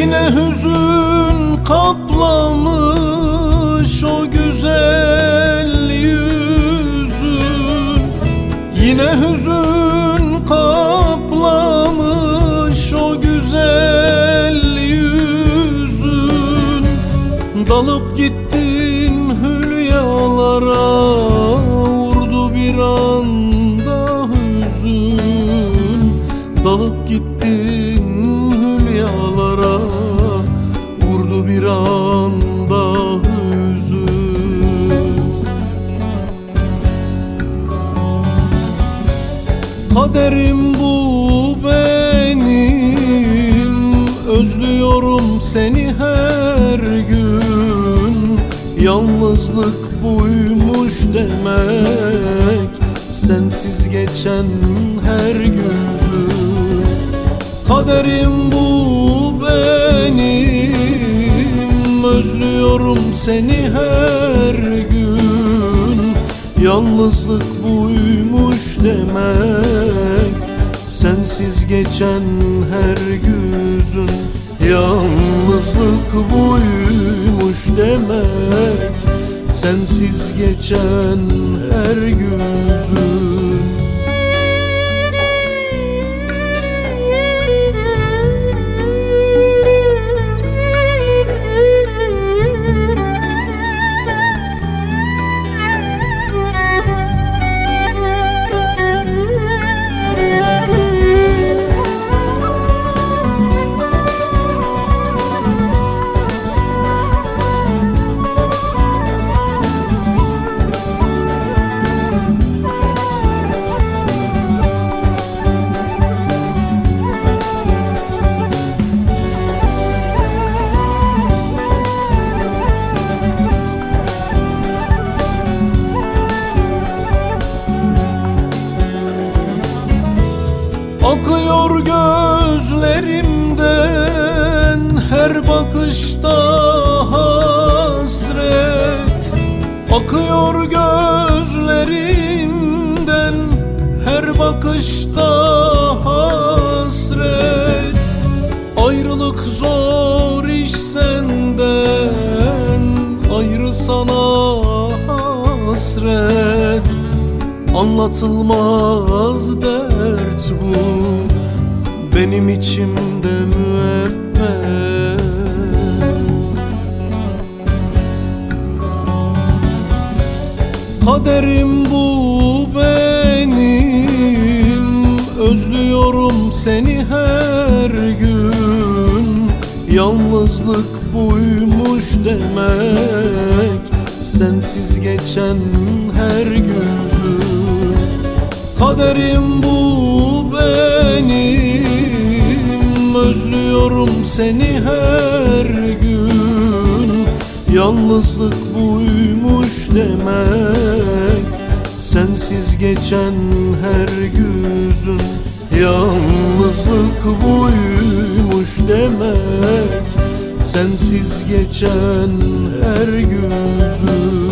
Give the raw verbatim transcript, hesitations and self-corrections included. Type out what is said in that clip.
Yine hüzün kaplamış o güzel yüzün. Yine hüzün kaplamış o güzel yüzün. Dalıp gittin hülyalara, vurdu bir anda hüzün. Dalıp gittin hülyalara, vurdu bir anda hüzün. Kaderim bu benim, özlüyorum seni her gün. Yalnızlık buymuş demek, sensiz geçen her güzün. Kaderim bu benim, özlüyorum seni her gün. Yalnızlık buymuş demek, sensiz geçen her güzün. Yalnızlık buymuş demek, sensiz geçen her güzün. Akıyor gözlerimden her bakışta hasret. Akıyor gözlerimden her bakışta hasret. Ayrılık zor iş senden, ayrı sana hasret. Anlatılmaz dert bu, benim içimde müebbet. Kaderim bu benim, özlüyorum seni her gün. Yalnızlık buymuş demek, sensiz geçen her güzün. Kaderim bu benim, özlüyorum seni her gün. Yalnızlık buymuş demek, sensiz geçen her güzün. Yalnızlık buymuş demek, sensiz geçen her güzün.